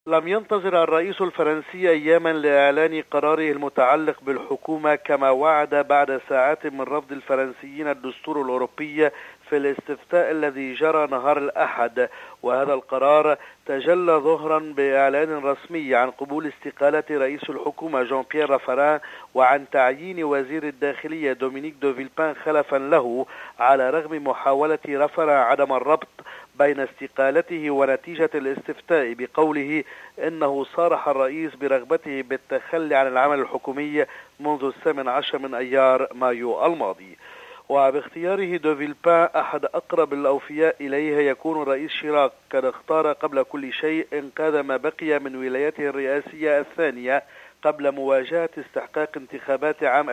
لم ينتظر الرئيس الفرنسي أياما لإعلان قراره المتعلق بالحكومة كما وعد بعد ساعات من رفض الفرنسيين الدستور الأوروبي في الاستفتاء الذي جرى نهار الأحد. وهذا القرار تجلى ظهرا بإعلان رسمي عن قبول استقالة رئيس الحكومة جان بيير رافاران وعن تعيين وزير الداخلية دومينيك دو فيلبان خلفا له، على رغم محاولة رافاران عدم الربط بين استقالته ونتيجة الاستفتاء بقوله إنه صارح الرئيس برغبته بالتخلي عن العمل الحكومي منذ 18 من أيار مايو الماضي. وباختياره دو فيلبان أحد أقرب الأوفياء إليه، يكون الرئيس شيراك قد اختار قبل كل شيء إنقاذ ما بقي من ولايته الرئاسية الثانية قبل مواجهة استحقاق انتخابات عام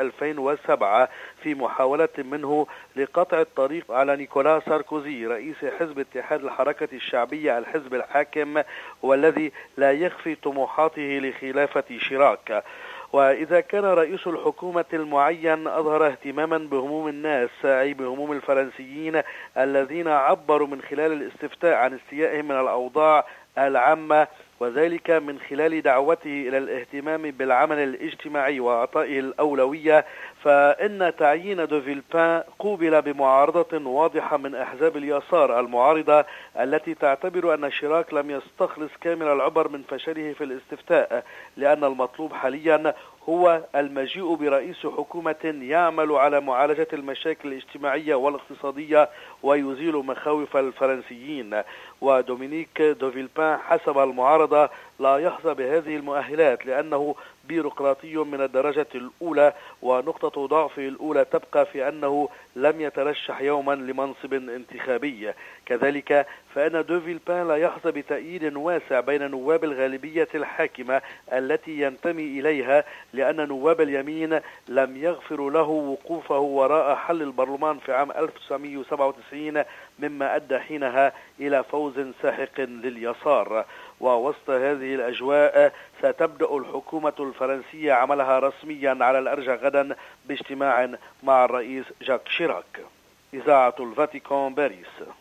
2007 في محاولة منه لقطع الطريق على نيكولا ساركوزي رئيس حزب اتحاد الحركة الشعبية الحزب الحاكم، والذي لا يخفي طموحاته لخلافة شيراك. وإذا كان رئيس الحكومة المعين أظهر اهتماما بهموم الناس، أي بهموم الفرنسيين الذين عبروا من خلال الاستفتاء عن استيائهم من الأوضاع العامة، وذلك من خلال دعوته إلى الاهتمام بالعمل الاجتماعي وإعطائه الأولوية، فإن تعيين دو فيلبان قوبل بمعارضة واضحة من أحزاب اليسار المعارضة التي تعتبر أن شيراك لم يستخلص كامل العبر من فشله في الاستفتاء، لأن المطلوب حاليا هو المجيء برئيس حكومة يعمل على معالجة المشاكل الاجتماعية والاقتصادية ويزيل مخاوف الفرنسيين. ودومينيك دو فيلبان حسب المعارضة لا يحظى بهذه المؤهلات لأنه بيروقراطي من الدرجة الأولى، ونقطة ضعفه الأولى تبقى في أنه لم يترشح يوما لمنصب انتخابي. كذلك فإن دو فيلبان لا يحظى بتأييد واسع بين نواب الغالبية الحاكمة التي ينتمي إليها، لأن نواب اليمين لم يغفروا له وقوفه وراء حل البرلمان في عام 1997، مما أدى حينها إلى فوز ساحق لليسار. ووسط هذه الأجواء ستبدأ الحكومة الفرنسية عملها رسميا على الأرجح غدا باجتماع مع الرئيس جاك شيراك. إذاعة الفاتيكان، باريس.